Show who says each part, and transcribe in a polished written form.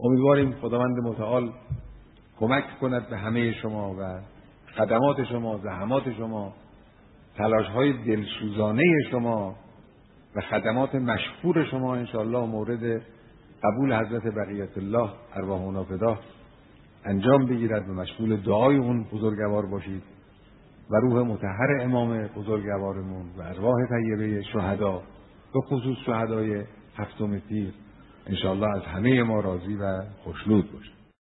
Speaker 1: امیدواریم خداوند متعال کمک کند به همه شما و خدمات شما، زحمات شما، تلاش‌های دلسوزانه شما و خدمات مشکور شما انشاءالله مورد قبول حضرت بقیت الله ارواحنا فداه انجام بگیرد و مشغول دعای اون بزرگوار باشید و روح مطهر امام بزرگوارمون و ارواح طیبه شهدا به خصوص شهدای هفتم تیر انشاءالله از همه ما راضی و خوشنود باشد.